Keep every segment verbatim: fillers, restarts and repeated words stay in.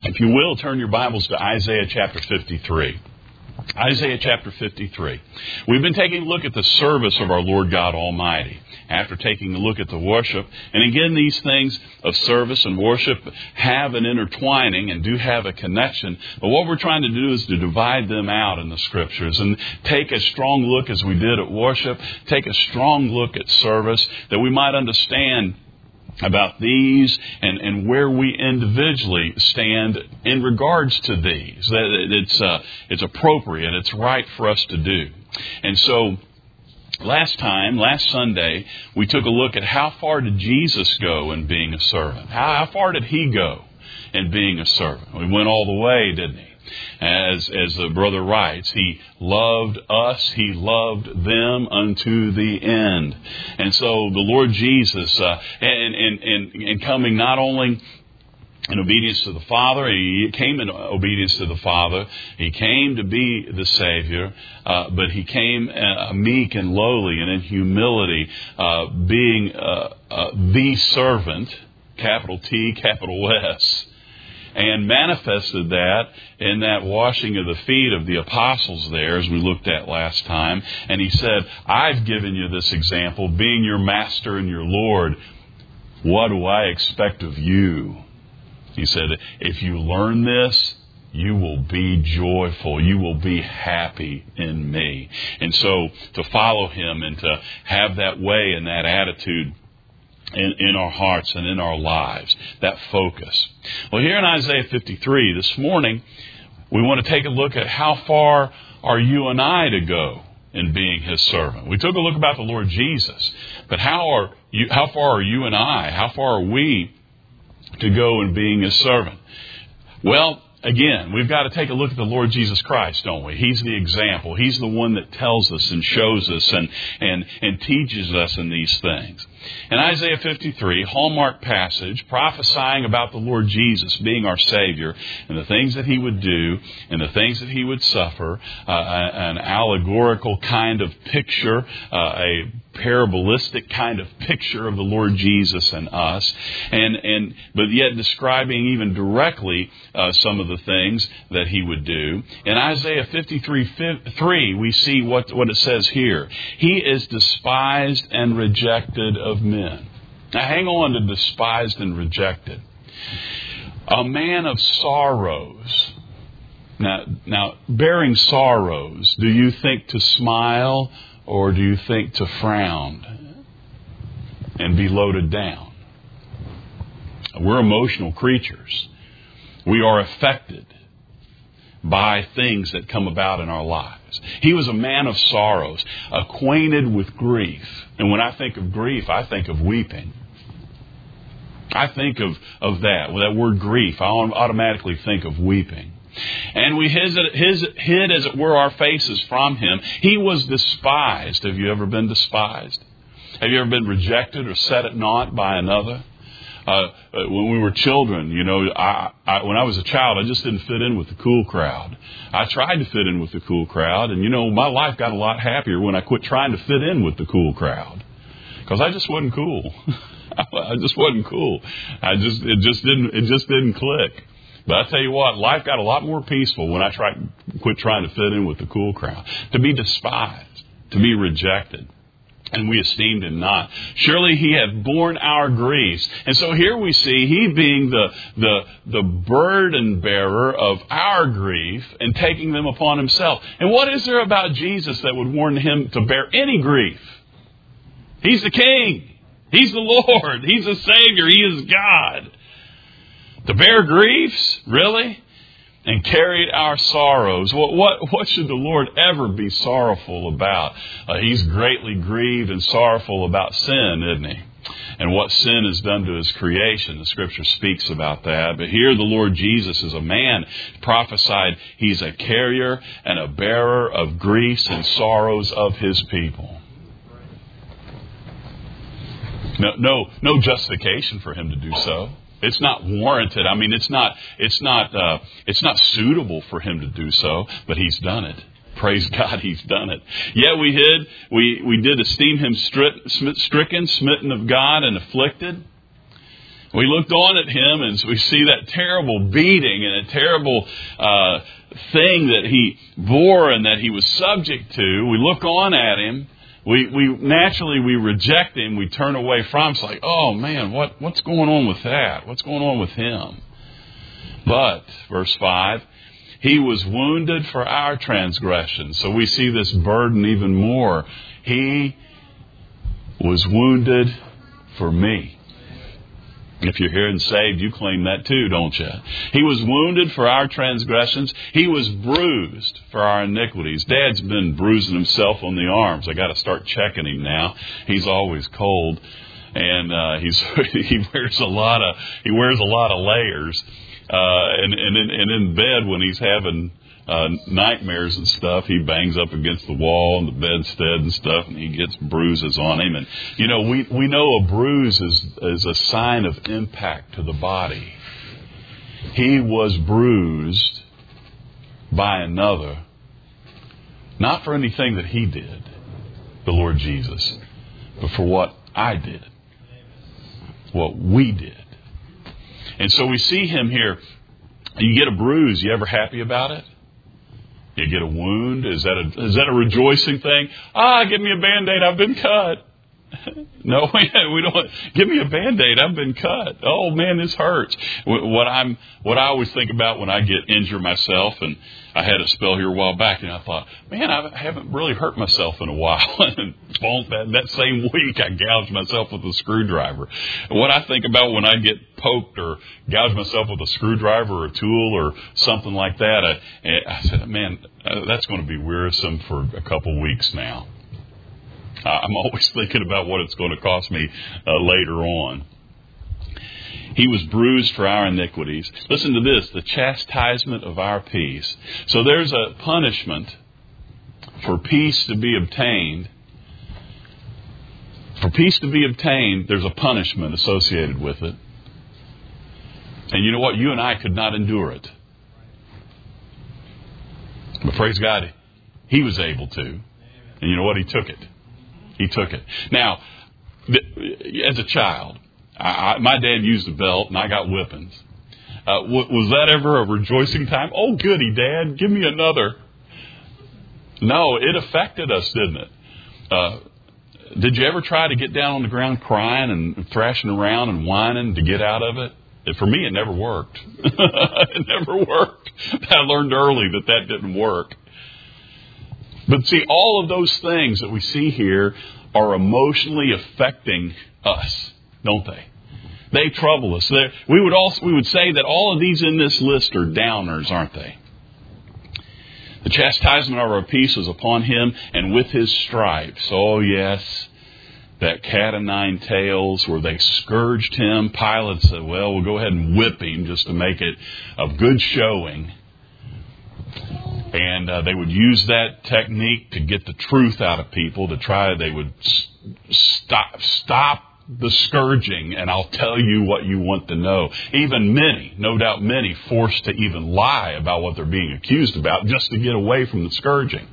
If you will, turn your Bibles to Isaiah chapter fifty-three. Isaiah chapter fifty-three. We've been taking a look at the service of our Lord God Almighty. After taking a look at the worship, and again, these things of service and worship have an intertwining and do have a connection. But what we're trying to do is to divide them out in the Scriptures and take a strong look, as we did at worship, take a strong look at service, that we might understand about these and, and where we individually stand in regards to these. That it's uh, it's appropriate, it's right for us to do. And so last time, last Sunday, we took a look at how far did Jesus go in being a servant? How, how far did He go in being a servant? We went all the way, didn't He? As as the brother writes, He loved us, He loved them unto the end. And so the Lord Jesus, uh, and, and, and, and coming not only in obedience to the Father, He came in obedience to the Father, He came to be the Savior, uh, but He came uh, meek and lowly and in humility, uh, being uh, uh, the servant, capital T, capital S. And manifested that in that washing of the feet of the apostles there, as we looked at last time. And He said, I've given you this example, being your master and your Lord. What do I expect of you? He said, if you learn this, you will be joyful. You will be happy in me. And so to follow Him and to have that way and that attitude In, in our hearts and in our lives, that focus. Well, here in Isaiah fifty-three this morning, we want to take a look at how far are you and I to go in being His servant. We took a look about the Lord Jesus, but how are you? How far are you and I? How far are we to go in being His servant? Well, again, we've got to take a look at the Lord Jesus Christ, don't we? He's the example. He's the one that tells us and shows us and, and, and teaches us in these things. In Isaiah fifty-three, hallmark passage, prophesying about the Lord Jesus being our Savior and the things that He would do and the things that He would suffer, uh, an allegorical kind of picture, uh, a parabolistic kind of picture of the Lord Jesus and us, and and but yet describing even directly uh, some of the things that He would do. In Isaiah fifty-three three, we see what, what it says here. He is despised and rejected of men. Now hang on to despised and rejected. A man of sorrows. Now, now bearing sorrows, do you think to smile or do you think to frown and be loaded down? We're emotional creatures. We are affected by things that come about in our lives. He was a man of sorrows, acquainted with grief. And when I think of grief, I think of weeping. I think of, of that. With that word grief, I automatically think of weeping. And we hid, his, hid, as it were, our faces from Him. He was despised. Have you ever been despised? Have you ever been rejected or set at naught by another? Uh, when we were children, you know, I, I, when I was a child, I just didn't fit in with the cool crowd. I tried to fit in with the cool crowd, and you know, my life got a lot happier when I quit trying to fit in with the cool crowd, because I just wasn't cool. I just wasn't cool. I just it just didn't it just didn't click. But I tell you what, life got a lot more peaceful when I tried quit trying to fit in with the cool crowd. To be despised, to be rejected. And we esteemed Him not. Surely He hath borne our griefs. And so here we see He being the, the, the burden bearer of our grief and taking them upon Himself. And what is there about Jesus that would warn Him to bear any grief? He's the King. He's the Lord. He's the Savior. He is God. To bear griefs? Really? And carried our sorrows. What, what, what should the Lord ever be sorrowful about? Uh, he's greatly grieved and sorrowful about sin, isn't He? And what sin has done to His creation. The Scripture speaks about that. But here the Lord Jesus is a man prophesied. He's a carrier and a bearer of griefs and sorrows of His people. No, no, no justification for Him to do so. It's not warranted. I mean, it's not, it's not, uh, it's not suitable for Him to do so, but He's done it. Praise God, He's done it. Yet we hid, we, we did esteem Him stri- stricken, smitten of God, and afflicted. We looked on at him and we see that terrible beating and a terrible uh, thing that he bore and that he was subject to. We look on at him. We we naturally we reject him. We turn away from him. It's like, oh man, what what's going on with that? What's going on with him? But, verse five, he was wounded for our transgressions. So we see this burden even more. He was wounded for me. If you're here and saved, you claim that too, don't you? He was wounded for our transgressions. He was bruised for our iniquities. Dad's been bruising himself on the arms. I got to start checking him now. He's always cold, and uh, he's he wears a lot of he wears a lot of layers. Uh, and and in, and in bed when he's having uh, nightmares and stuff, he bangs up against the wall and the bedstead and stuff, and he gets bruises on him. And you know, we we know a bruise is is a sign of impact to the body. He was bruised by another, not for anything that he did, the Lord Jesus, but for what I did, what we did. And so we see him here. You get a bruise. You ever happy about it? You get a wound. Is that a, is that a rejoicing thing? Ah, give me a Band-Aid. I've been cut. No, we don't. Give me a Band-Aid. I've been cut. Oh man, this hurts. What I'm, what I always think about when I get injured myself, and I had a spell here a while back, and I thought, man, I haven't really hurt myself in a while. And that, that same week, I gouged myself with a screwdriver. And what I think about when I get poked or gouge myself with a screwdriver or a tool or something like that, I, I said, man, that's going to be wearisome for a couple weeks now. Uh, I'm always thinking about what it's going to cost me uh, later on. He was bruised for our iniquities. Listen to this, the chastisement of our peace. So there's a punishment for peace to be obtained. For peace to be obtained, there's a punishment associated with it. And you know what? You and I could not endure it. But praise God, he was able to. And you know what? He took it. He took it. Now, as a child, I, I, my dad used a belt and I got whippings. Uh, w- was that ever a rejoicing time? Oh, goody, Dad, give me another. No, it affected us, didn't it? Uh, did you ever try to get down on the ground crying and thrashing around and whining to get out of it? And for me, it never worked. It never worked. I learned early that that didn't work. But see, all of those things that we see here are emotionally affecting us, don't they? They trouble us. They're, we would also we would say that all of these in this list are downers, aren't they? The chastisement of our peace was upon him, and with his stripes. Oh yes, that cat o' nine tails where they scourged him. Pilate said, "Well, we'll go ahead and whip him just to make it a good showing." And uh, they would use that technique to get the truth out of people, to try, they would stop, stop the scourging, and I'll tell you what you want to know. Even many, no doubt many, forced to even lie about what they're being accused about just to get away from the scourging.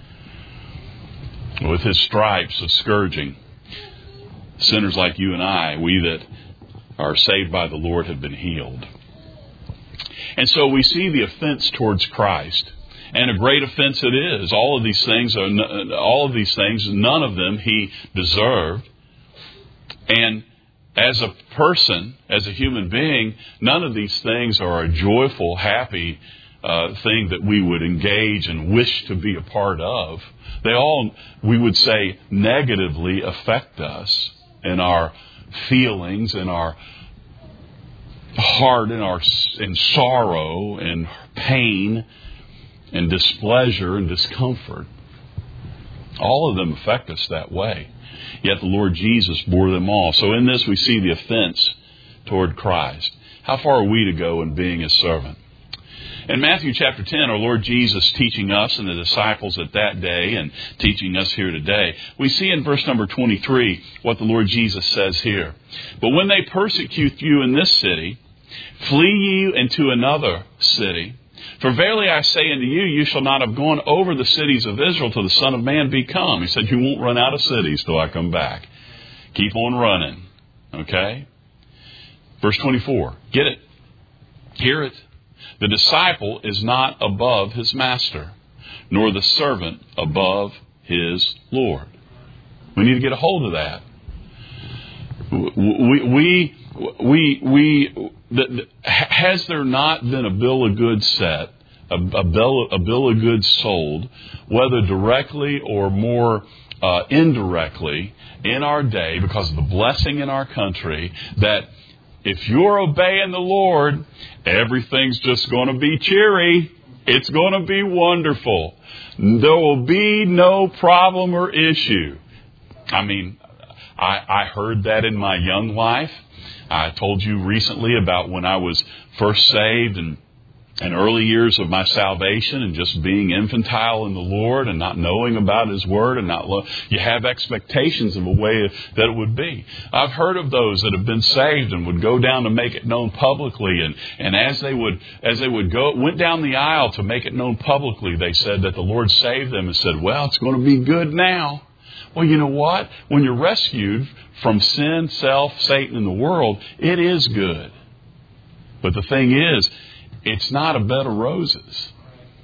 With his stripes of scourging, sinners like you and I, we that are saved by the Lord, have been healed. And so we see the offense towards Christ. And a great offense it is. All of these things are, all of these things, none of them he deserved. And as a person, as a human being, none of these things are a joyful, happy uh, thing that we would engage and wish to be a part of. They all, we would say, negatively affect us in our feelings, in our heart, in our in sorrow and pain and displeasure and discomfort. All of them affect us that way. Yet the Lord Jesus bore them all. So in this we see the offense toward Christ. How far are we to go in being His servant? In Matthew chapter ten, our Lord Jesus teaching us and the disciples at that day and teaching us here today, we see in verse number twenty-three what the Lord Jesus says here. But when they persecute you in this city, flee ye into another city. For verily I say unto you, you shall not have gone over the cities of Israel till the Son of Man be come. He said, you won't run out of cities till I come back. Keep on running. Okay? Verse twenty-four. Get it. Hear it. The disciple is not above his master, nor the servant above his Lord. We need to get a hold of that. We, we, we, we, the, has there not been a bill of goods set, a, a, bill, a bill of goods sold, whether directly or more uh, indirectly in our day, because of the blessing in our country, that if you're obeying the Lord, everything's just going to be cheery. It's going to be wonderful. There will be no problem or issue. I mean, I, I heard that in my young life. I told you recently about when I was first saved and and early years of my salvation and just being infantile in the Lord and not knowing about His Word and not lo- you have expectations of a way that it would be. I've heard of those that have been saved and would go down to make it known publicly, and, and as they would as they would go went down the aisle to make it known publicly, they said that the Lord saved them and said, "Well, it's going to be good now." Well, you know what? When you're rescued from sin, self, Satan, and the world, it is good. But the thing is, it's not a bed of roses.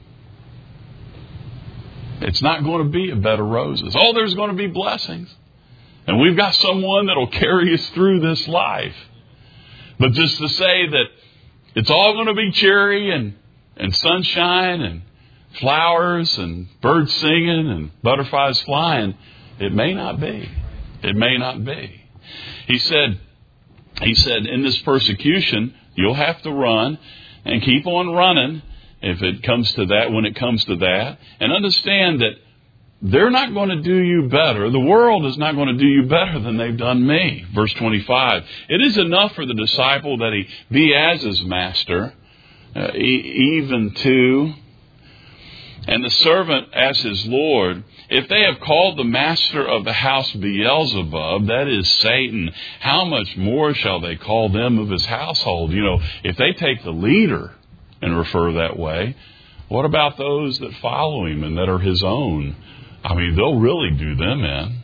It's not going to be a bed of roses. Oh, there's going to be blessings. And we've got someone that will carry us through this life. But just to say that it's all going to be cheery and, and sunshine and flowers and birds singing and butterflies flying, it may not be. It may not be. He said, he said, in this persecution, you'll have to run. And keep on running if it comes to that, when it comes to that. And understand that they're not going to do you better. The world is not going to do you better than they've done me. Verse twenty-five. It is enough for the disciple that he be as his master, uh, e- even to, and the servant as his Lord. If they have called the master of the house Beelzebub, that is Satan, how much more shall they call them of his household? You know, if they take the leader and refer that way, what about those that follow him and that are his own? I mean, they'll really do them in.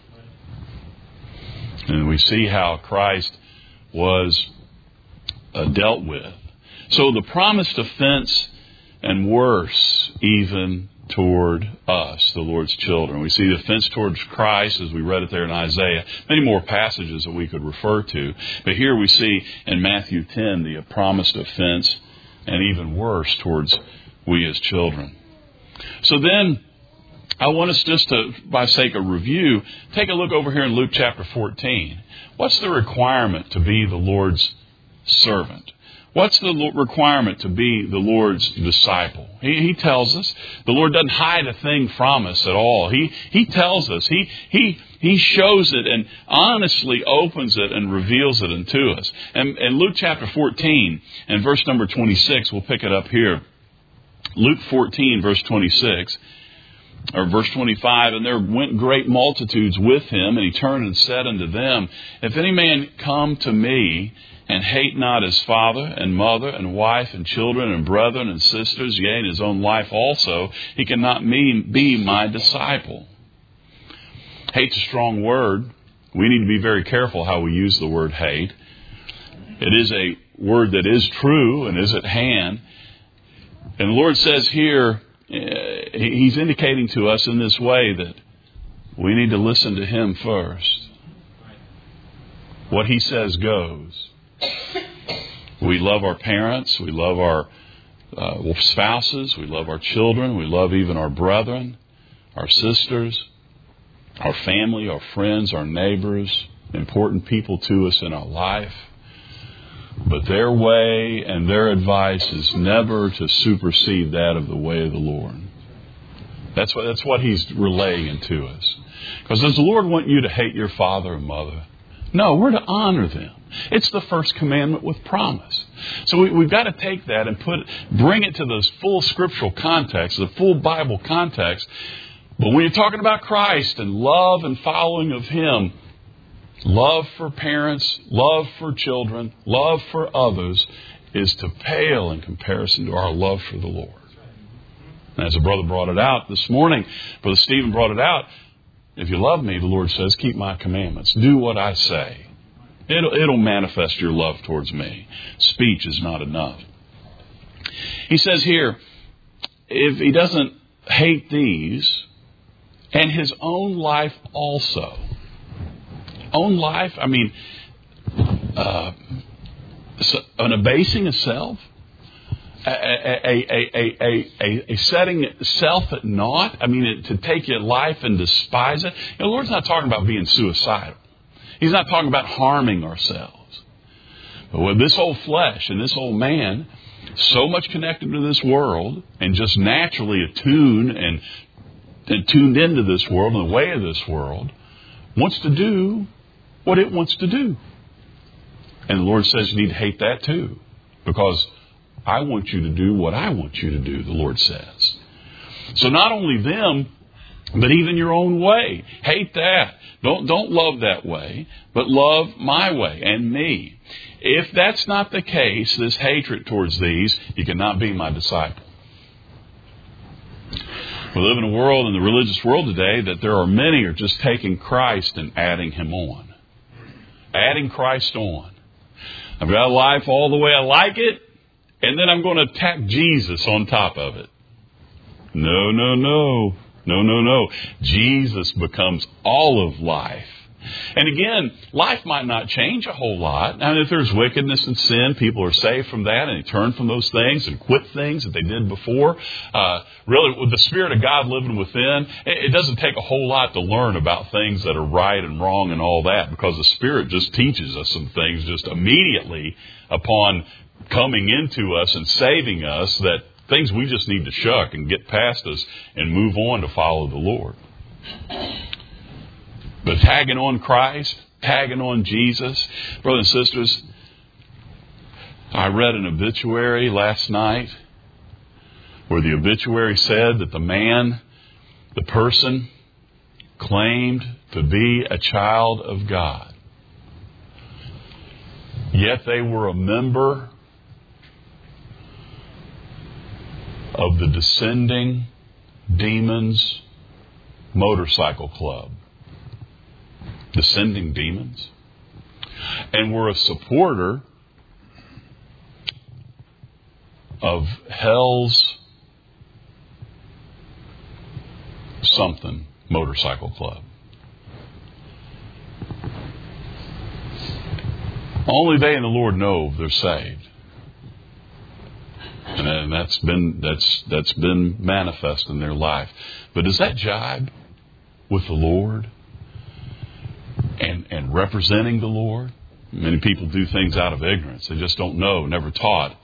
And we see how Christ was uh, dealt with. So the promised offense, and worse, even toward us, the Lord's children. We see the offense towards Christ as we read it there in Isaiah. Many more passages that we could refer to. But here we see in Matthew ten the promised offense, and even worse towards we as children. So then, I want us just to, by sake of review, take a look over here in Luke chapter fourteen. What's the requirement to be the Lord's servant? What's the requirement to be the Lord's disciple? He, he tells us. The Lord doesn't hide a thing from us at all. He He tells us. He He He shows it and honestly opens it and reveals it unto us. And in Luke chapter fourteen and verse number twenty-six, we'll pick it up here. Luke fourteen, verse twenty-six. Or verse twenty-five, and there went great multitudes with him, and he turned and said unto them, If any man come to me, and hate not his father and mother and wife and children and brethren and sisters, yea, and his own life also, he cannot mean, be my disciple. Hate's a strong word. We need to be very careful how we use the word hate. It is a word that is true and is at hand. And the Lord says here, He's indicating to us in this way that we need to listen to Him first. What He says goes. We love our parents. We love our uh, spouses. We love our children. We love even our brethren, our sisters, our family, our friends, our neighbors, important people to us in our life. But their way and their advice is never to supersede that of the way of the Lord. That's what, that's what He's relaying to us. Because does the Lord want you to hate your father and mother? No, we're to honor them. It's the first commandment with promise. So we, we've got to take that and put, bring it to the full scriptural context, the full Bible context. But when you're talking about Christ and love and following of Him, love for parents, love for children, love for others is to pale in comparison to our love for the Lord. And as a brother brought it out this morning, Brother Stephen brought it out, if you love me, the Lord says, keep my commandments. Do what I say. It'll, it'll manifest your love towards me. Speech is not enough. He says here, if he doesn't hate these, and his own life also. Own life, I mean, uh, an abasing of self, a, a, a, a, a, a setting self at naught. I mean, to take your life and despise it. You know, the Lord's not talking about being suicidal. He's not talking about harming ourselves. But with this old flesh and this old man, so much connected to this world and just naturally attuned and, and tuned into this world and the way of this world, wants to do what it wants to do. And the Lord says you need to hate that too, because I want you to do what I want you to do, the Lord says. So not only them, but even your own way. Hate that. Don't, don't love that way, but love my way and me. If that's not the case, this hatred towards these, you cannot be my disciple. We live in a world, in the religious world today, that there are many are just taking Christ and adding Him on. Adding Christ on. I've got a life all the way I like it, and then I'm going to tack Jesus on top of it. No, no, no. No, no, no. Jesus becomes all of life. And again, life might not change a whole lot. Now, if there's wickedness and sin, people are saved from that and they turn from those things and quit things that they did before. Uh, really, with the Spirit of God living within, it, it doesn't take a whole lot to learn about things that are right and wrong and all that, because the Spirit just teaches us some things just immediately upon coming into us and saving us, that things we just need to shuck and get past us and move on to follow the Lord. But tagging on Christ, tagging on Jesus, brothers and sisters, I read an obituary last night where the obituary said that the man, the person, claimed to be a child of God. Yet they were a member of the Descending Demons Motorcycle Club. Descending Demons. And were a supporter of Hell's something motorcycle club. Only they and the Lord know if they're saved. And that's been that's that's been manifest in their life. But does that jibe with the Lord and and representing the Lord? Many people do things out of ignorance. They just don't know, never taught.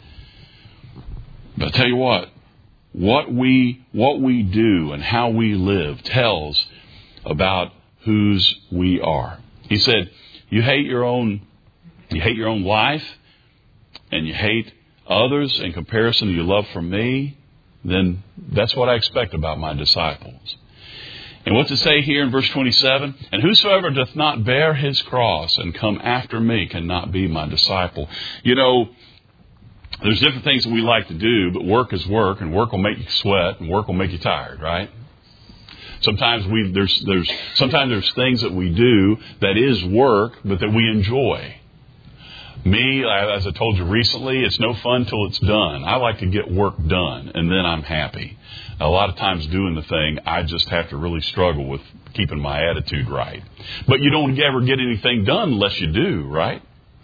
But I tell you what, what we what we do and how we live tells about whose we are. He said, "You hate your own, you hate your own life, and you hate others in comparison to your love for me, then that's what I expect about my disciples." And what's it say here in verse twenty-seven? "And whosoever doth not bear his cross and come after me cannot be my disciple." You know, there's different things that we like to do, but work is work, and work will make you sweat, and work will make you tired, right? Sometimes we there's there's sometimes there's things that we do that is work, but that we enjoy. Me, as I told you recently, it's no fun till it's done. I like to get work done, and then I'm happy. A lot of times doing the thing, I just have to really struggle with keeping my attitude right. But you don't ever get anything done unless you do, right?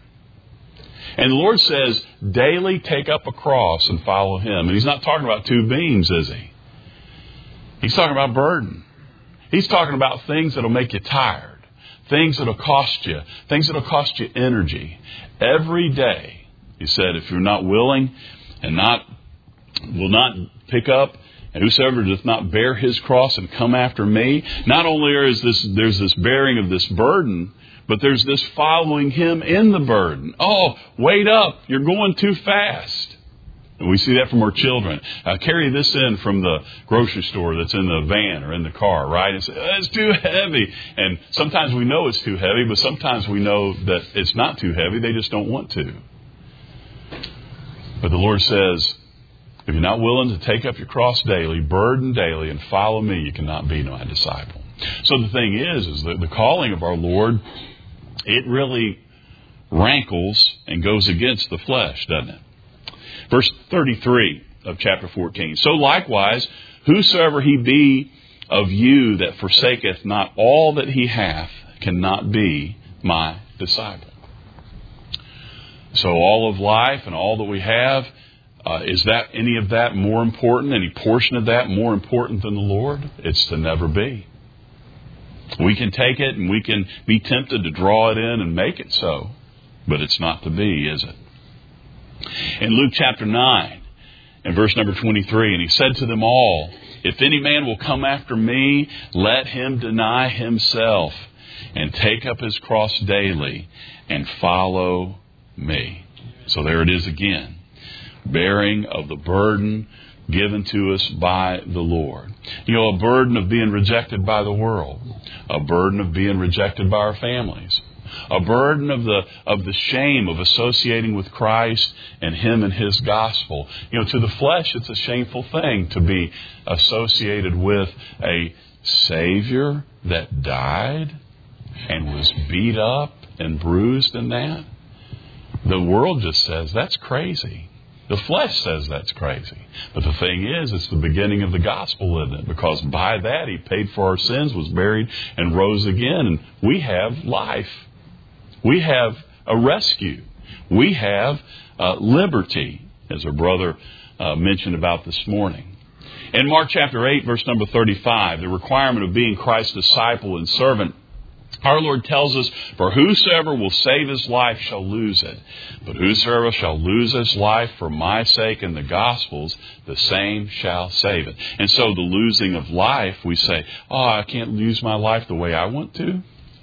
And the Lord says, daily take up a cross and follow Him. And He's not talking about two beams, is He? He's talking about burden. He's talking about things that will make you tired. Things that will cost you. Things that will cost you energy. Every day, He said, if you're not willing and not will not pick up, and whosoever doth not bear his cross and come after me, not only is this there's this bearing of this burden, but there's this following Him in the burden. Oh, wait up, you're going too fast. And we see that from our children. Uh, carry this in from the grocery store that's in the van or in the car, right? And say, oh, it's too heavy. And sometimes we know it's too heavy, but sometimes we know that it's not too heavy. They just don't want to. But the Lord says, if you're not willing to take up your cross daily, burden daily, and follow me, you cannot be my disciple. So the thing is, is that the calling of our Lord, it really rankles and goes against the flesh, doesn't it? Verse thirty-three of chapter fourteen. So likewise, whosoever he be of you that forsaketh not all that he hath cannot be my disciple. So all of life and all that we have, uh, is that any of that more important, any portion of that more important than the Lord? It's to never be. We can take it and we can be tempted to draw it in and make it so, but it's not to be, is it? In Luke chapter nine, in verse number twenty-three, and he said to them all, if any man will come after me, let him deny himself and take up his cross daily and follow me. So there it is again. Bearing of the burden given to us by the Lord. You know, a burden of being rejected by the world. A burden of being rejected by our families. A burden of the of the shame of associating with Christ and Him and His gospel. You know, to the flesh, it's a shameful thing to be associated with a Savior that died and was beat up and bruised in that. The world just says, that's crazy. The flesh says that's crazy. But the thing is, it's the beginning of the gospel, isn't it? Because by that, He paid for our sins, was buried, and rose again. And we have life. We have a rescue. We have uh, liberty, as our brother uh, mentioned about this morning. In Mark chapter eight, verse number thirty-five, the requirement of being Christ's disciple and servant, our Lord tells us, for whosoever will save his life shall lose it. But whosoever shall lose his life for my sake and the gospel's, the same shall save it. And so the losing of life, we say, oh, I can't lose my life the way I want to.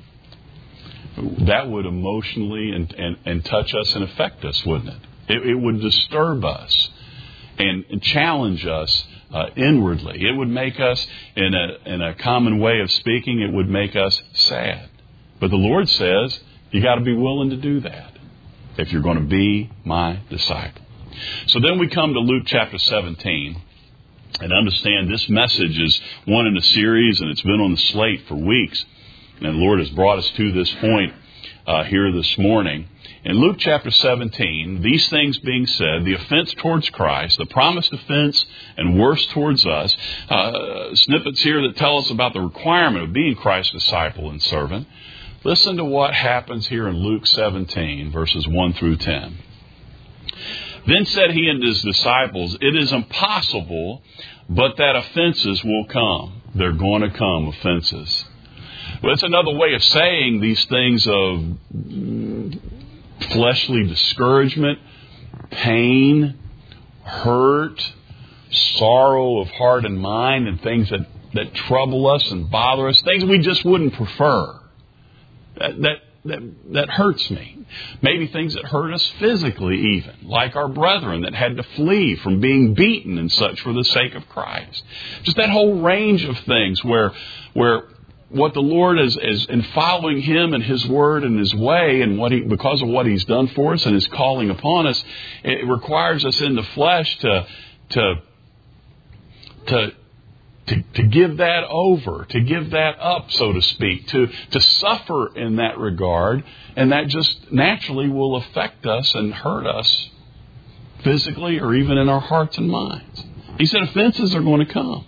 That would emotionally and, and, and touch us and affect us, wouldn't it? It, it would disturb us and, and challenge us Uh, inwardly. It would make us, in a in a common way of speaking, it would make us sad. But the Lord says, you got to be willing to do that if you're going to be my disciple. So then we come to Luke chapter seventeen, and understand this message is one in a series, and it's been on the slate for weeks. And the Lord has brought us to this point uh, here this morning. In Luke chapter seventeen, these things being said, the offense towards Christ, the promised offense and worse towards us, uh, snippets here that tell us about the requirement of being Christ's disciple and servant. Listen to what happens here in Luke seventeen, verses one through ten. Then said he unto his disciples, it is impossible, but that offenses will come. They're going to come, offenses. Well, it's another way of saying these things of fleshly discouragement, pain, hurt, sorrow of heart and mind, and things that, that trouble us and bother us, things we just wouldn't prefer. That, that, that, that hurts me. Maybe things that hurt us physically even, like our brethren that had to flee from being beaten and such for the sake of Christ. Just that whole range of things where, where what the Lord is, is in following Him and His Word and His way, and what He, because of what He's done for us and His calling upon us, it requires us in the flesh to, to, to, to, to give that over, to give that up, so to speak, to, to suffer in that regard, and that just naturally will affect us and hurt us physically or even in our hearts and minds. He said offenses are going to come.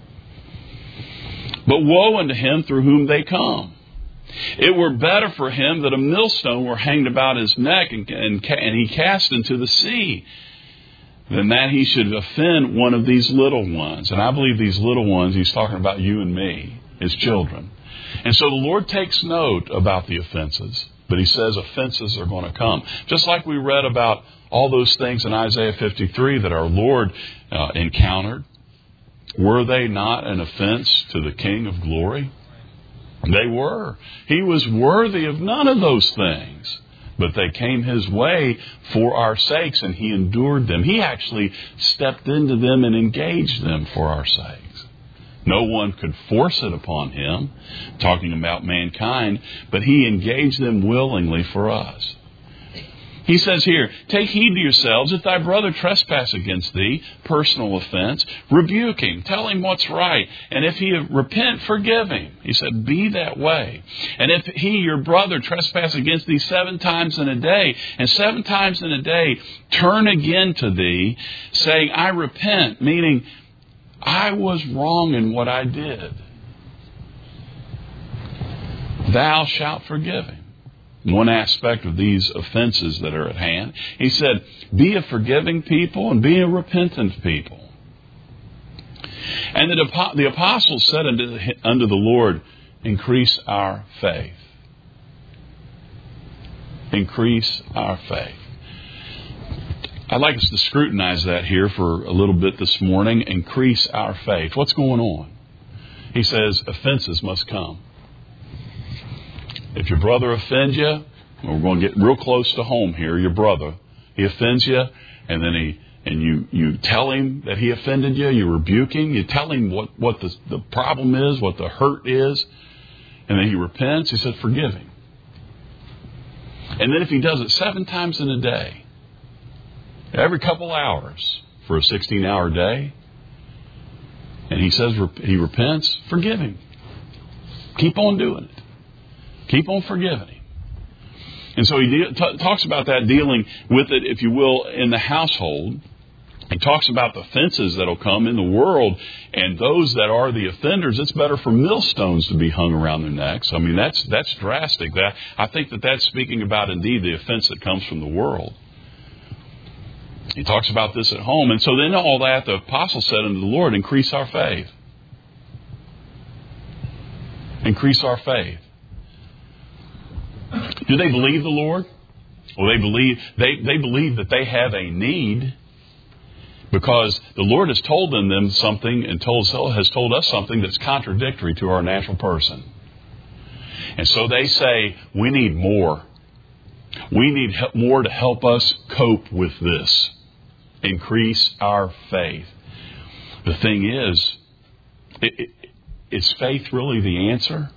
But woe unto him through whom they come. It were better for him that a millstone were hanged about his neck and, and, and he cast into the sea, than that he should offend one of these little ones. And I believe these little ones, he's talking about you and me, his children. And so the Lord takes note about the offenses, but He says offenses are going to come. Just like we read about all those things in Isaiah fifty-three that our Lord uh, encountered. Were they not an offense to the King of glory? They were. He was worthy of none of those things. But they came His way for our sakes, and He endured them. He actually stepped into them and engaged them for our sakes. No one could force it upon Him, talking about mankind, but He engaged them willingly for us. He says here, take heed to yourselves. If thy brother trespass against thee, personal offense, rebuke him. Tell him what's right. And if he repent, forgive him. He said, be that way. And if he, your brother, trespass against thee seven times in a day, and seven times in a day turn again to thee, saying, I repent, meaning I was wrong in what I did, thou shalt forgive him. One aspect of these offenses that are at hand. He said, be a forgiving people and be a repentant people. And the, the apostles said unto the, unto the Lord, increase our faith. Increase our faith. I'd like us to scrutinize that here for a little bit this morning. Increase our faith. What's going on? He says, offenses must come. If your brother offends you, we're going to get real close to home here, your brother, he offends you, and then he and you, you tell him that he offended you, you rebuke him, you tell him what, what the, the problem is, what the hurt is, and then he repents, he said, forgive him. And then if he does it seven times in a day, every couple hours for a sixteen-hour day, and he says he repents, forgive him. Keep on doing it. Keep on forgiving him. And so he de- t- talks about that, dealing with it, if you will, in the household. He talks about the offenses that will come in the world, and those that are the offenders, it's better for millstones to be hung around their necks. I mean, that's that's drastic. That I think that that's speaking about, indeed, the offense that comes from the world. He talks about this at home. And so then all that, the apostle said unto the Lord, increase our faith. Increase our faith. Do they believe the Lord? Well, they believe they, they believe that they have a need, because the Lord has told them, them something and told has told us something that's contradictory to our natural person. And so they say, we need more. We need help, more to help us cope with this. Increase our faith. The thing is, it, it, is faith really the answer?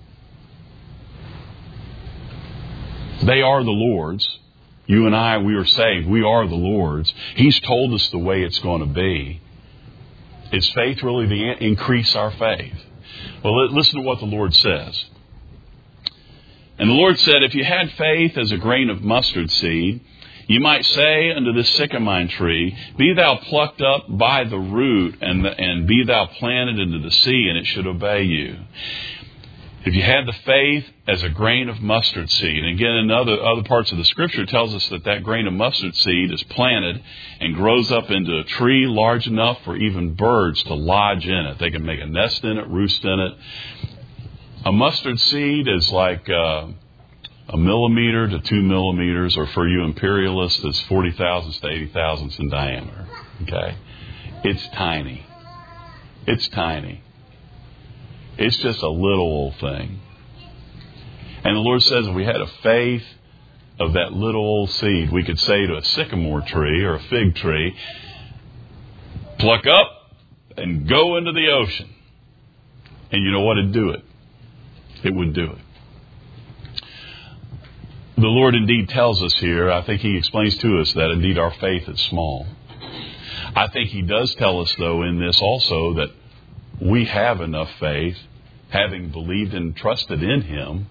They are the Lord's. You and I, we are saved. We are the Lord's. He's told us the way it's going to be. Is faith really the answer? Increase our faith. Well, listen to what the Lord says. And the Lord said, if you had faith as a grain of mustard seed, you might say unto this sycamore tree, be thou plucked up by the root, and, the, and be thou planted into the sea, and it should obey you. If you had the faith as a grain of mustard seed, and again in other, other parts of the Scripture, it tells us that that grain of mustard seed is planted and grows up into a tree large enough for even birds to lodge in it. They can make a nest in it, roost in it. A mustard seed is like uh, a millimeter to two millimeters, or for you imperialists, it's forty thousandths to eighty thousandths in diameter. Okay? It's tiny. It's tiny. It's just a little old thing. And the Lord says if we had a faith of that little old seed, we could say to a sycamore tree or a fig tree, pluck up and go into the ocean. And you know what? It'd do it. It would do it. The Lord indeed tells us here, I think He explains to us that indeed our faith is small. I think He does tell us, though, in this also that we have enough faith, having believed and trusted in Him.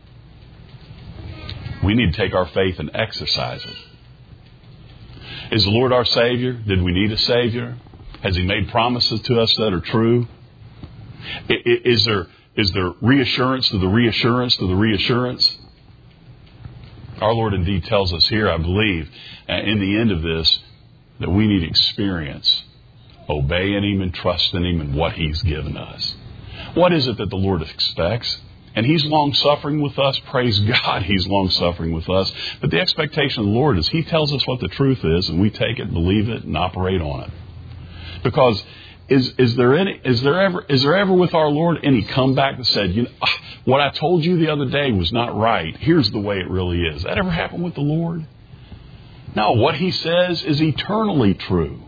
We need to take our faith and exercise it. Is the Lord our Savior? Did we need a Savior? Has He made promises to us that are true? Is there, is there reassurance to the reassurance to the reassurance? Our Lord indeed tells us here, I believe, in the end of this, that we need experience, obeying Him and trusting Him in what He's given us. What is it that the Lord expects? And He's long-suffering with us. Praise God, He's long-suffering with us. But the expectation of the Lord is He tells us what the truth is, and we take it, believe it, and operate on it. Because is is there any is there ever is there ever with our Lord any comeback that said, you know, what I told you the other day was not right. Here's the way it really is. That ever happened with the Lord? No, what He says is eternally true.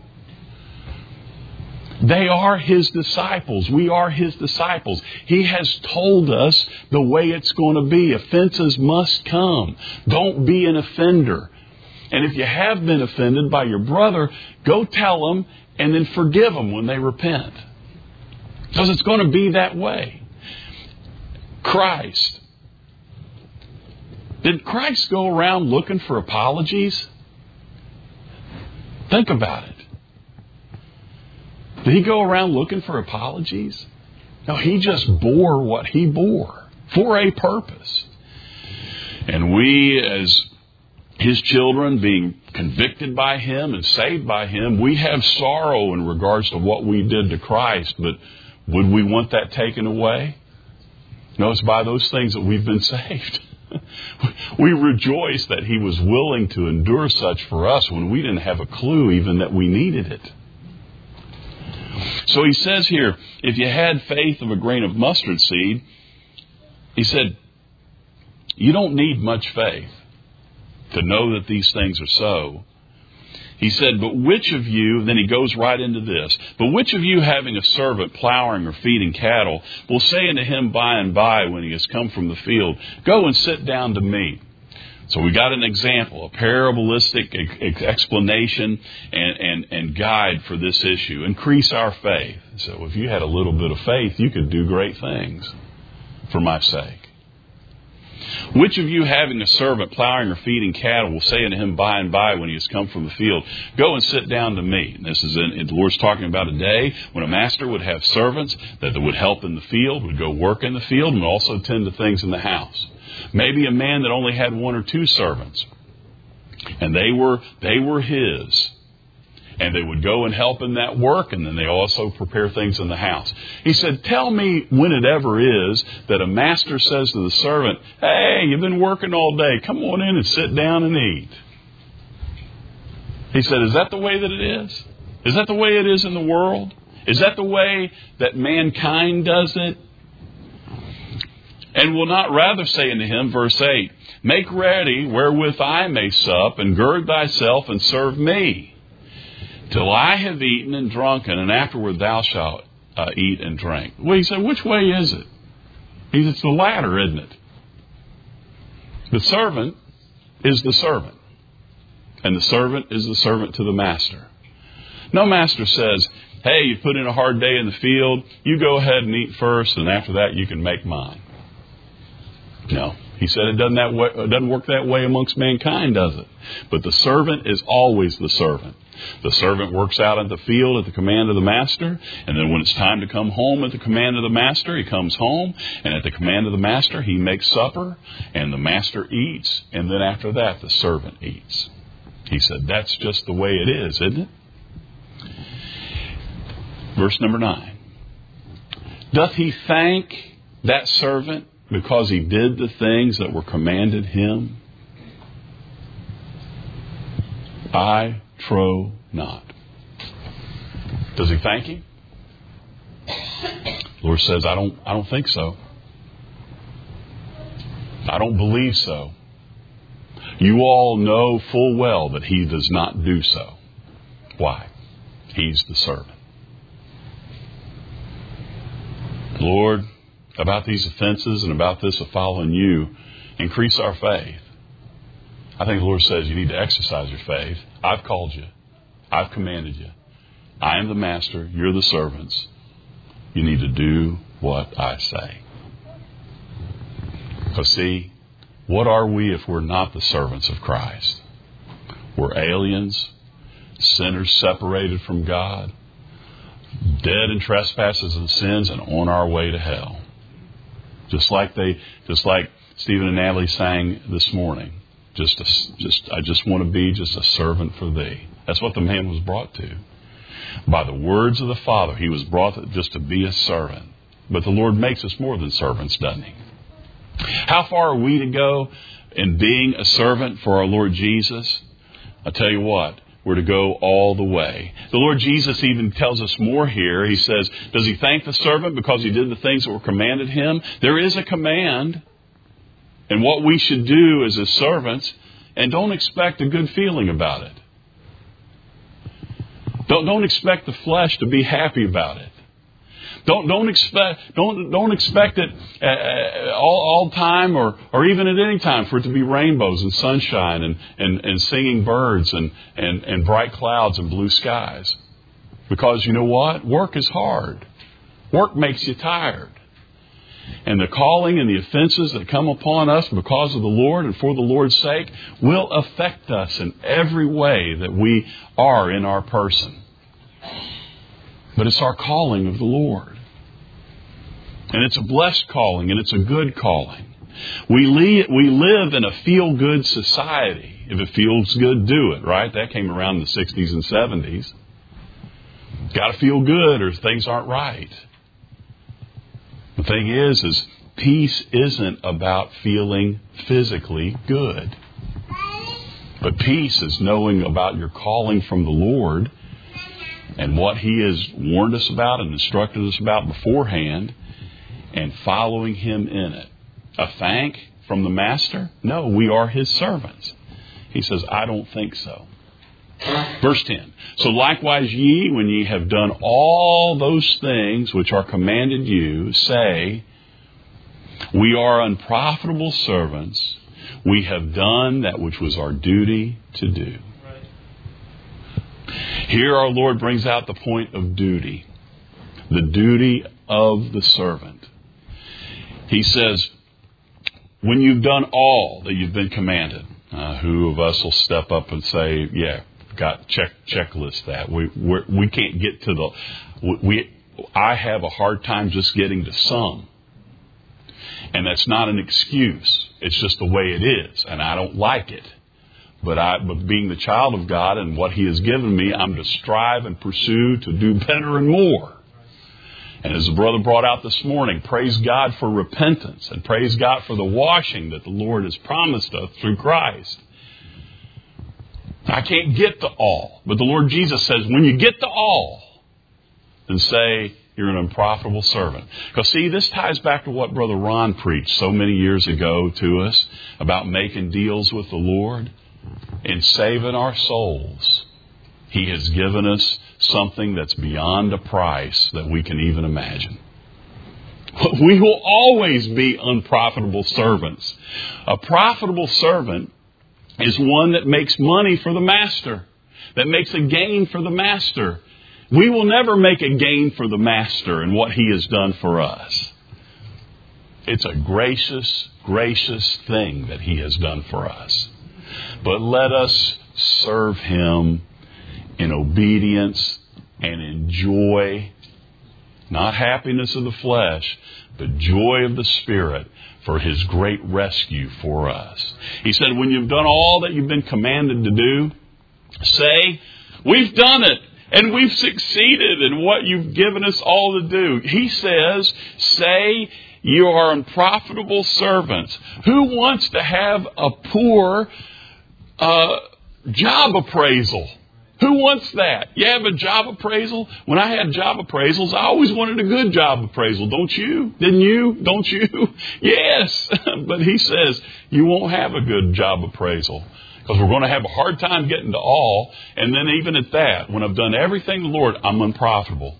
They are His disciples. We are His disciples. He has told us the way it's going to be. Offenses must come. Don't be an offender. And if you have been offended by your brother, go tell them and then forgive them when they repent. Because it's going to be that way. Christ. Did Christ go around looking for apologies? Think about it. Did he go around looking for apologies? No, he just bore what he bore for a purpose. And we, as his children, being convicted by him and saved by him, we have sorrow in regards to what we did to Christ. But would we want that taken away? No, it's by those things that we've been saved. We rejoice that he was willing to endure such for us when we didn't have a clue even that we needed it. So he says here, if you had faith of a grain of mustard seed, he said, you don't need much faith to know that these things are so. He said, but which of you, then he goes right into this, but which of you having a servant plowing or feeding cattle will say unto him by and by when he has come from the field, go and sit down to meat? So we got an example, a parabolistic explanation and, and, and guide for this issue. Increase our faith. So if you had a little bit of faith, you could do great things for my sake. Which of you having a servant plowing or feeding cattle will say unto him by and by when he has come from the field, go and sit down to meat? And this is in, the Lord's talking about a day when a master would have servants that would help in the field, would go work in the field, and would also tend to things in the house. Maybe a man that only had one or two servants, and they were they were his. And they would go and help in that work, and then they also prepare things in the house. He said, tell me when it ever is that a master says to the servant, hey, you've been working all day. Come on in and sit down and eat. He said, is that the way that it is? Is that the way it is in the world? Is that the way that mankind does it? And will not rather say unto him, verse eight, make ready wherewith I may sup, and gird thyself and serve me, till I have eaten and drunken, and afterward thou shalt uh, eat and drink. Well, he said, which way is it? He said, it's the latter, isn't it? The servant is the servant, and the servant is the servant to the master. No master says, hey, you put in a hard day in the field, you go ahead and eat first, and after that you can make mine. No. He said it doesn't, that way, it doesn't work that way amongst mankind, does it? But the servant is always the servant. The servant works out in the field at the command of the master, and then when it's time to come home at the command of the master, he comes home, and at the command of the master, he makes supper, and the master eats, and then after that, the servant eats. He said, that's just the way it is, isn't it? Verse number nine. Doth he thank that servant because he did the things that were commanded him? I trow not. Does he thank him? The Lord says, I don't, I don't think so. I don't believe so. You all know full well that he does not do so. Why? He's the servant. Lord, about these offenses and about this of following you, increase our faith. I think the Lord says you need to exercise your faith. I've called you. I've commanded you. I am the master. You're the servants. You need to do what I say. Because see, what are we if we're not the servants of Christ? We're aliens, sinners separated from God, dead in trespasses and sins, and on our way to hell. Just like they, just like Stephen and Natalie sang this morning. Just, a, just, I just want to be just a servant for thee. That's what the man was brought to. By the words of the Father, he was brought to, just to be a servant. But the Lord makes us more than servants, doesn't he? How far are we to go in being a servant for our Lord Jesus? I'll tell you what, we're to go all the way. The Lord Jesus even tells us more here. He says, does he thank the servant because he did the things that were commanded him? There is a command. And what we should do as his servants, and don't expect a good feeling about it. Don't, don't expect the flesh to be happy about it. Don't don't expect don't don't expect it uh, all all time or or even at any time for it to be rainbows and sunshine and and, and singing birds and, and and bright clouds and blue skies. Because you know what? Work is hard. Work makes you tired. And the calling and the offenses that come upon us because of the Lord and for the Lord's sake will affect us in every way that we are in our person. But it's our calling of the Lord. And it's a blessed calling, and it's a good calling. We, le- we live in a feel-good society. If it feels good, do it, right? That came around in the sixties and seventies. Got to feel good or things aren't right. The thing is, is peace isn't about feeling physically good. But peace is knowing about your calling from the Lord and what He has warned us about and instructed us about beforehand and following Him in it. A thank from the Master? No, we are His servants. He says, I don't think so. Verse ten. So likewise ye, when ye have done all those things which are commanded you, say, we are unprofitable servants. We have done that which was our duty to do. Here our Lord brings out the point of duty. The duty of the servant. He says, when you've done all that you've been commanded, uh, who of us will step up and say, yeah, got check checklist that. We we're, we can't get to the, we I have a hard time just getting to some. And that's not an excuse. It's just the way it is. And I don't like it. But I, but being the child of God and what He has given me, I'm to strive and pursue to do better and more. And as the brother brought out this morning, praise God for repentance and praise God for the washing that the Lord has promised us through Christ. I can't get to all. But the Lord Jesus says, when you get to all, then say you're an unprofitable servant. Because see, this ties back to what Brother Ron preached so many years ago to us about making deals with the Lord and saving our souls. He has given us something that's beyond a price that we can even imagine. We will always be unprofitable servants. A profitable servant is one that makes money for the master, that makes a gain for the master. We will never make a gain for the master in what he has done for us. It's a gracious, gracious thing that he has done for us. But let us serve him in obedience and in joy, not happiness of the flesh, but joy of the Spirit for his great rescue for us. He said, when you've done all that you've been commanded to do, say, we've done it and we've succeeded in what you've given us all to do. He says, say, you are unprofitable servants. Who wants to have a poor uh, job appraisal? Who wants that? You have a job appraisal? When I had job appraisals, I always wanted a good job appraisal. Don't you? Didn't you? Don't you? Yes. But he says you won't have a good job appraisal because we're going to have a hard time getting to all. And then even at that, when I've done everything the Lord, I'm unprofitable.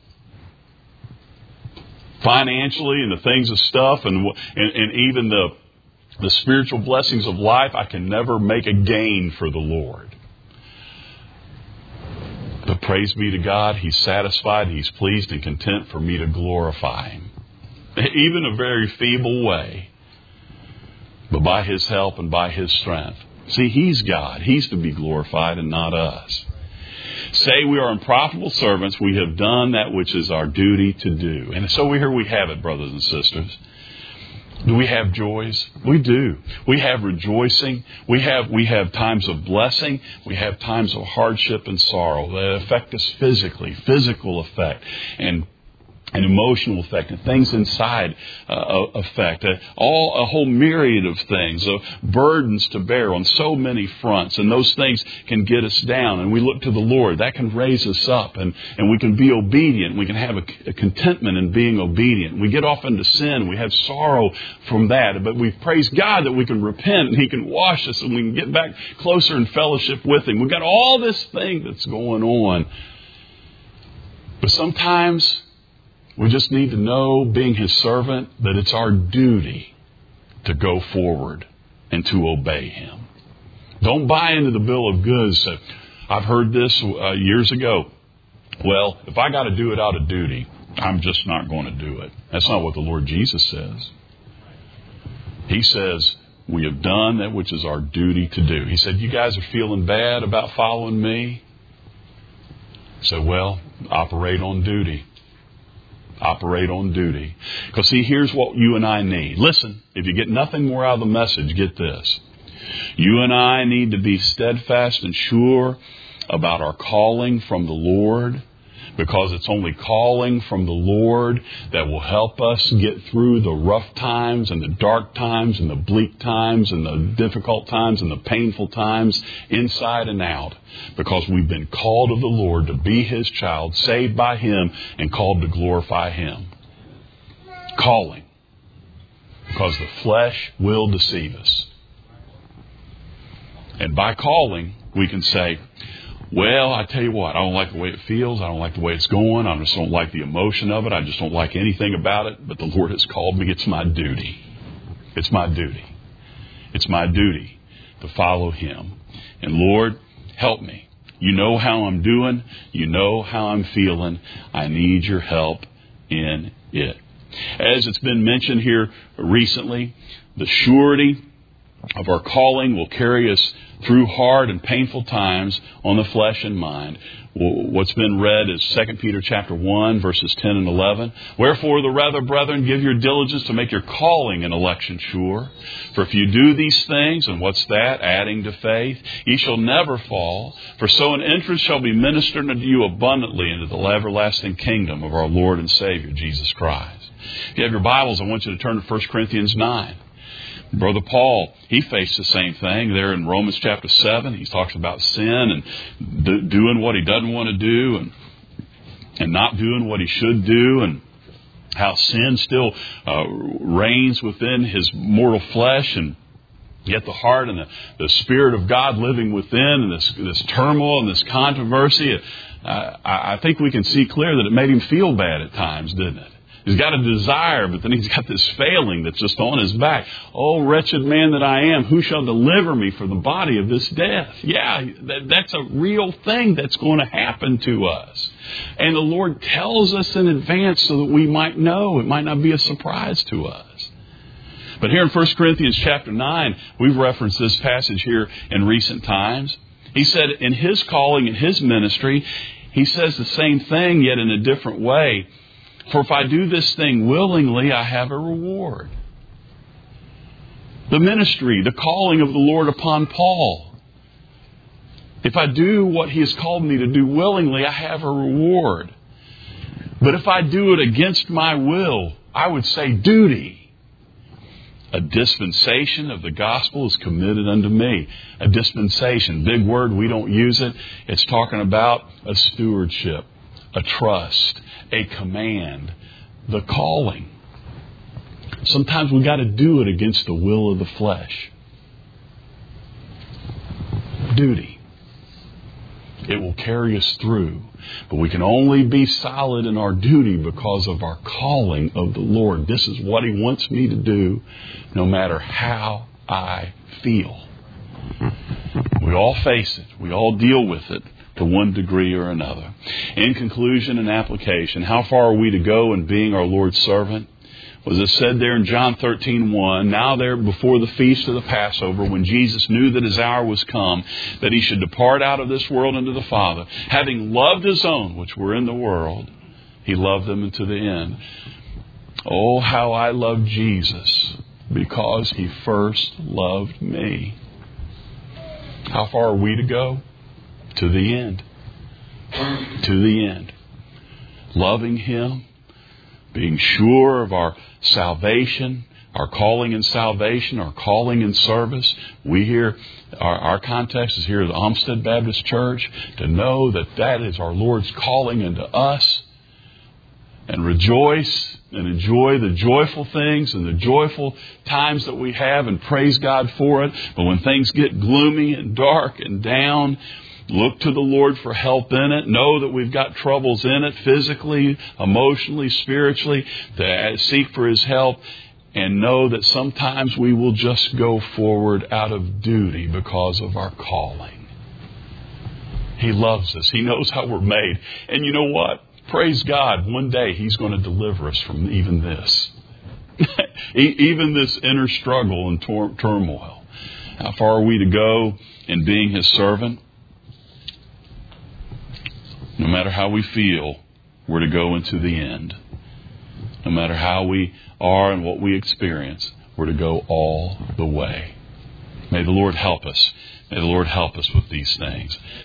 Financially and the things of stuff and, and, and even the, the spiritual blessings of life, I can never make a gain for the Lord. But praise be to God, He's satisfied, He's pleased and content for me to glorify Him. Even a very feeble way. But by His help and by His strength. See, He's God. He's to be glorified and not us. Say we are unprofitable servants. We have done that which is our duty to do. And so here we have it, brothers and sisters. Do we have joys? We do. We have rejoicing. We have we have times of blessing. We have times of hardship and sorrow that affect us physically, physical effect, and an emotional effect, and things inside uh, affect. Uh, all a whole myriad of things, of burdens to bear on so many fronts, and those things can get us down. And we look to the Lord. That can raise us up, and, and we can be obedient. We can have a, a contentment in being obedient. We get off into sin. We have sorrow from that, but we praise God that we can repent, and He can wash us, and we can get back closer in fellowship with Him. We've got all this thing that's going on. But sometimes We just need to know, being His servant, that it's our duty to go forward and to obey Him. Don't buy into the bill of goods. I've heard this uh, years ago. Well, if I got to do it out of duty, I'm just not going to do it. That's not what the Lord Jesus says. He says, we have done that which is our duty to do. He said, you guys are feeling bad about following me? I said, well, operate on duty. Operate on duty. Because see, here's what you and I need. Listen, if you get nothing more out of the message, get this. You and I need to be steadfast and sure about our calling from the Lord, because it's only calling from the Lord that will help us get through the rough times and the dark times and the bleak times and the difficult times and the painful times inside and out, because we've been called of the Lord to be His child, saved by Him and called to glorify Him. Calling. Because the flesh will deceive us. And by calling, we can say, well, I tell you what, I don't like the way it feels. I don't like the way it's going. I just don't like the emotion of it. I just don't like anything about it. But the Lord has called me. It's my duty. It's my duty. It's my duty to follow Him. And Lord, help me. You know how I'm doing. You know how I'm feeling. I need your help in it. As it's been mentioned here recently, the surety of our calling will carry us through hard and painful times on the flesh and mind. What's been read is Second Peter chapter one, verses ten and eleven. Wherefore the rather, brethren, give your diligence to make your calling and election sure. For if you do these things, and what's that? Adding to faith, ye shall never fall. For so an entrance shall be ministered unto you abundantly into the everlasting kingdom of our Lord and Savior, Jesus Christ. If you have your Bibles, I want you to turn to First Corinthians nine. Brother Paul, he faced the same thing there in Romans chapter seven. He talks about sin and do, doing what he doesn't want to do and and not doing what he should do, and how sin still uh, reigns within his mortal flesh, and yet the heart and the, the Spirit of God living within, and this, this turmoil and this controversy. Uh, I, I think we can see clear that it made him feel bad at times, didn't it? He's got a desire, but then he's got this failing that's just on his back. Oh, wretched man that I am, who shall deliver me from the body of this death? Yeah, that, that's a real thing that's going to happen to us. And the Lord tells us in advance so that we might know. It might not be a surprise to us. But here in First Corinthians chapter nine, we've referenced this passage here in recent times. He said in his calling, in his ministry, he says the same thing, yet in a different way. For if I do this thing willingly, I have a reward. The ministry, the calling of the Lord upon Paul. If I do what He has called me to do willingly, I have a reward. But if I do it against my will, I would say duty. A dispensation of the gospel is committed unto me. A dispensation, big word, we don't use it. It's talking about a stewardship, a trust, a command, the calling. Sometimes we got to do it against the will of the flesh. Duty. It will carry us through. But we can only be solid in our duty because of our calling of the Lord. This is what He wants me to do, no matter how I feel. We all face it. We all deal with it to one degree or another. In conclusion and application, how far are we to go in being our Lord's servant? Was it said there in John thirteen one, now there before the feast of the Passover, when Jesus knew that His hour was come, that He should depart out of this world unto the Father, having loved His own which were in the world, He loved them unto the end. Oh, how I love Jesus, because He first loved me. How far are we to go? To the end. To the end. Loving Him, being sure of our salvation, our calling in salvation, our calling in service. We here, our, our context is here at the Olmsted Baptist Church, to know that that is our Lord's calling unto us, and rejoice and enjoy the joyful things and the joyful times that we have, and praise God for it. But when things get gloomy and dark and down, Look to the Lord for help in it. Know that we've got troubles in it, physically, emotionally, spiritually, to seek for His help. And know that sometimes we will just go forward out of duty because of our calling. He loves us. He knows how we're made. And you know what? Praise God, one day He's going to deliver us from even this. Even this inner struggle and tor- turmoil. How far are we to go in being His servant? No matter how we feel, we're to go into the end. No matter how we are and what we experience, we're to go all the way. May the Lord help us. May the Lord help us with these things.